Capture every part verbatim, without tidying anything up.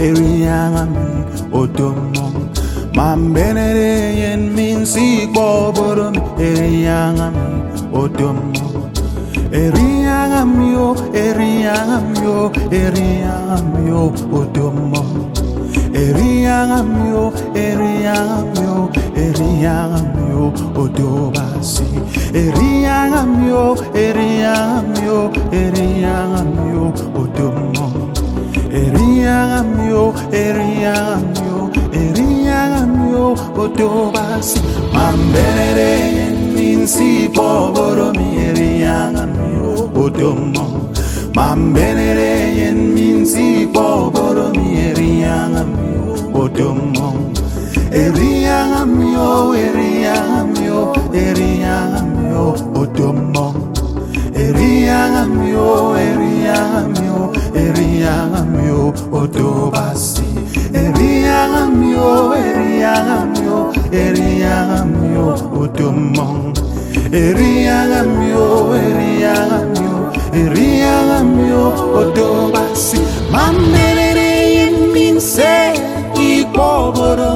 Eriangami otomo Mambenere yen min si boborom Eriangami otomo Eriangamio, Eriangamio, Eriangamio otomo Eriangamio, Eriangamio, Eriangamio otobasi Eriangamio, Eriangamio, Eriangamio otomo Eriangamio, Eriangamio, Eriangamio otobasi Mambenere minsi poboromi Eriangamio otomo Mambenere minsi poboromi Eriangamio otomo Eriangamio, Eriangamio, Eriangamio otomo Eriangamio, Eriangamio, Eriangamio otobasi Eriangamio, Eriangamio, Eriangamio otomo Eriangamio, Eriangamio, Eriangamio otobasi Mambenere minse ikoboro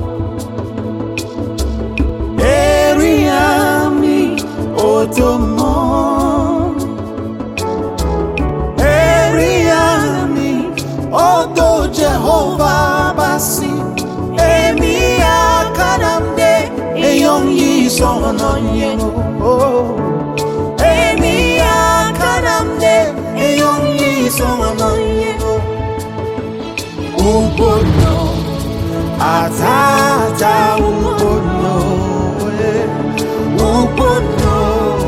Eriami otomo Eriami oto Jehovah basi Emi akanamde eyong yisono yeno Emi akanamde eyong yisono yeno Ubono atata ubono Ubono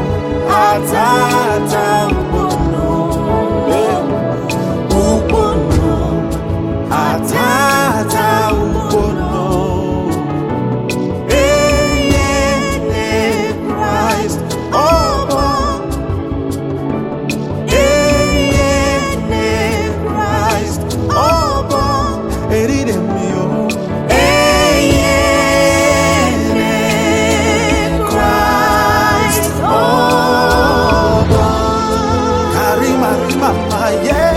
atata ubono Ubono atata ubono Eye Christ oba Eye Christ oba Eridemio Eye Christ oba Karima Mama yeah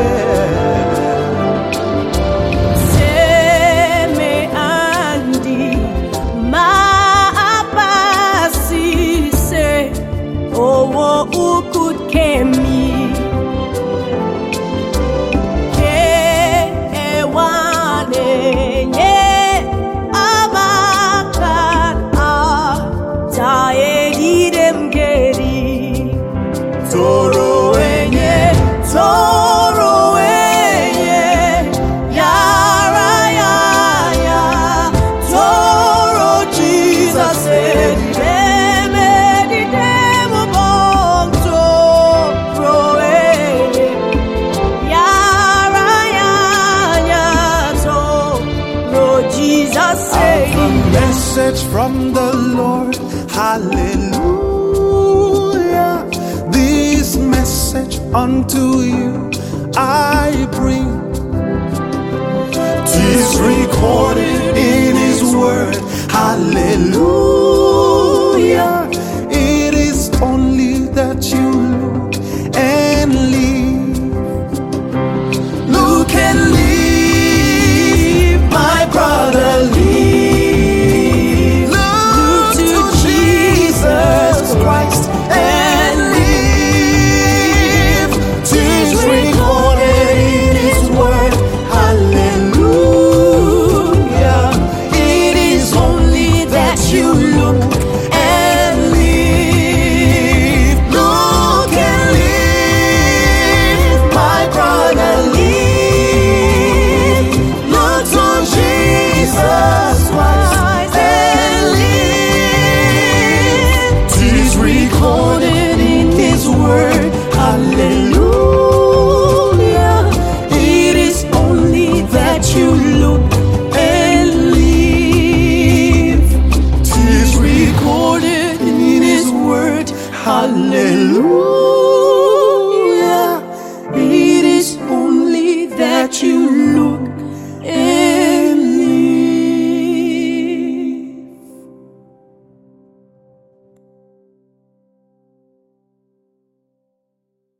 Message from the Lord, hallelujah. This message unto you I bring. 'Tis recorded in His word, hallelujah. It is only that you look and live. Look and live, my brother, live. Christ and live. 'Tis recorded in His word, hallelujah. It is only that you look and live. Look and live, my brother, live. Look to Jesus Christ. Recorded in His word, hallelujah. It is only that you look and live. 'Tis recorded in His word, hallelujah. It is only that you look and